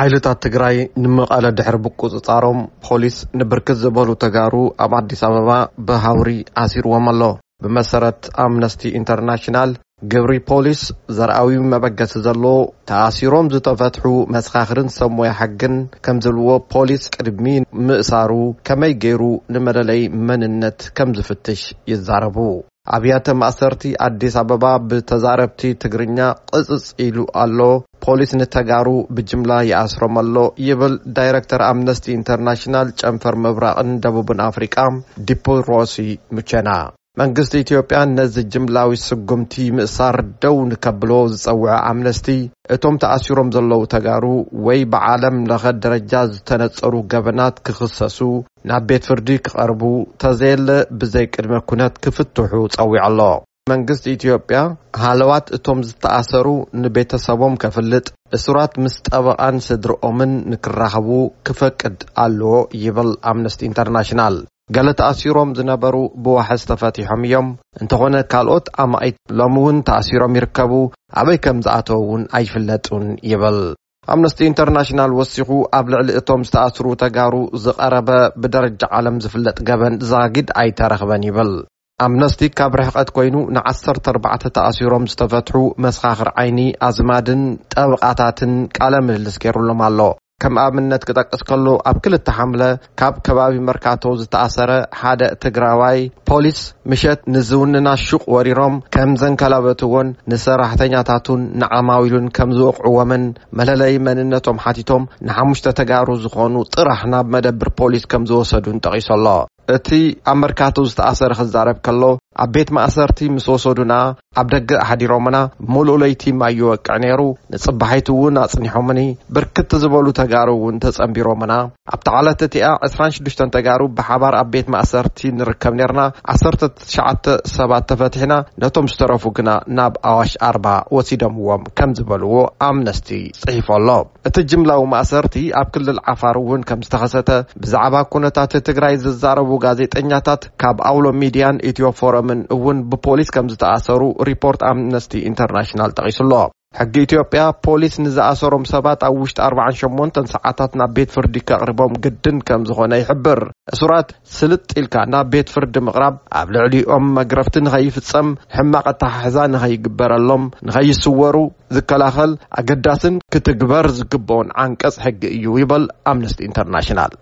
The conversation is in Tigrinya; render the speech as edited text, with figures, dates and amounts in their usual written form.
ሓይልታት ትግራይ ንመቐለ ድሕሪ ብቁፅጻሮም ፖሊስ ንብርክት ዝበሉ ተጋሩ ኣብ አዲስ አበባ በሃውሪ ኣሲርዎም ኣሎ። ብመሰረት አምነስቲ ኢንተርናሽናል ግብሪ ፖሊስ ዘርአዊ መበገሲ ዘሎ ተኣሲሮም ዝተፈትሑ መስኻኽርን ሰሞያ ሓግን ከም ዘለዎ ፖሊስ ቅድሚ ምእሳሩ ከመይ ገይሩ ንመለለይ መንነት ከም ዝፍትሽ ይዛረቡ። ኣብያተ ማእሰርቲ አዲስ አበባ ብተዛረብቲ ትግርኛ ቅጽጽ ኢሉ ኣሎ። ፖሊስ ንተጋሩ ብጅምላ ይኣስሮም ኣሎ ይብል ዳይሬክተር አምነስቲ ኢንተርናሽናል ጨንፈር ምብራቕን ደቡብን አፍሪቃ ዲፖሮሲ ሙቸና። መንግስቲ ኢትዮጵያ ነዚ ጅምላዊ ስጉምቲ ምእሳር ደው ንከብሎ ዝጸውዐ አምነስቲ እቶም ተኣሲሮም ዘለው ተጋሩ ወይ በዓለም ለኸ ደረጃ ዝተነጸሩ ገበናት ክኽሰሱ ናብ ቤት ፍርዲ ክቐርቡ ተዘየለ ብዘይ ቅድመ ኩነት ክፍትሑ ጸዊዑ ኣሎ። መንግስቲ ኢትዮጵያ ሃለዋት እቶም ዝተኣሰሩ ንቤተሰቦም ከፍልጥ እስራት ምስ ጠበቃን ስድርኦምን ንክራኸቡ ክፈቅድ ኣለዎ ይብል አምነስቲ ኢንተርናሽናል። ገለ ተኣሲሮም ዝነበሩ ብዋሕስ ተፈቲሖም እዮም። እንተኾነ ካልኦት ኣማኢት ሎሚ እውን ተኣሲሮም ይርከቡ። ኣበይ ከም ዝኣተው እውን ኣይፍለጡን ይብል አምነስቲ ኢንተርናሽናል። ወሲኹ ኣብ ልዕሊ እቶም ዝተኣስሩ ተጋሩ ዝቐረበ ብደረጃ ዓለም ዝፍለጥ ገበን ዛጊድ ኣይተረኽበን ይብል አምነስቲ። ካብ ርሕቐት ኮይኑ ን14 ተኣሲሮም ዝተፈትሑ መስኻኽር ዓይኒ ኣዝማድን ጠበቃታትን ቃለ ምልልስ ገይሩሎም ኣሎ። ከም ኣብነት ክጠቅስ ከሎ ኣብ 2 ሐምለ ካብ ከባቢ መርካቶ ዝተኣሰረ ሓደ ትግራዋይ ፖሊስ ምሸት ንዝውንና ሹቅ ወሪሮም ከም ዘንከላበትዎን ንሰራሕተኛታቱን ንዓማዊሉን ከም ዝወቅዕዎምን መለለይ መንነቶም ሓቲቶም ን5 ተጋሩ ዝኾኑ ጥራሕ ናብ መደብር ፖሊስ ከም ዝወሰዱን ጠቂሶሎ። እቲ ኣብ መርካቶ ዝተኣሰረ ክዛረብ ከሎ ኣብ ቤት ማእሰርቲ ምስ ወሰዱና ኣብ ደገ ሓዲሮምና ሙሉእ ለይቲ ማይ ይወቅዕ ነይሩ። ንጽባሒቱ እውን ኣጽኒሖምኒ ብርክት ዝበሉ ተጋሩ እውን ተጸምቢሮምና። ኣብ ተዓለት እቲኣ 26 ተጋሩ ብሓባር ኣብ ቤት ማእሰርቲ ንርከብ ነርና። 19 ሰባት ተፈቲሕና ነቶም ዝተረፉ ግና ናብ ኣዋሽ 40 ወሲዶምዎም ከም ዝበልዎ አምነስቲ ጽሒፉ ኣሎ። እቲ ጅምላዊ ማእሰርቲ ኣብ ክልል ዓፋር እውን ከም ዝተኸሰተ ብዛዕባ ኩነታት ትግራይ ዝዛረቡ ጋዜጠኛታት ካብ ኣውሎ ሚድያን ኢትዮ ፎረምን እውን ብፖሊስ ከም ዝተኣሰሩ ሪፖርት አምነስቲ ኢንተርናሽናል ጠቂሱሎ። ሕጊ ኢትዮጵያ ፖሊስ ንዝኣሰሮም ሰባት ኣብ ውሽጢ 48 ሰዓታት ናብ ቤት ፍርዲ ከቕርቦም ግድን ከም ዝኾነ ይሕብር። እሱራት ስልጥ ኢልካ ናብ ቤት ፍርዲ ምቕራብ ኣብ ልዕሊኦም መግረፍቲ ንኸይፍጸም ሕማቕ ኣተሓሕዛ ንኸይግበረሎም ንኸይስወሩ ዝከላኸል ኣገዳስን ክትግበር ዝግብኦን ዓንቀጽ ሕጊ እዩ ይብል አምነስቲ ኢንተርናሽናል።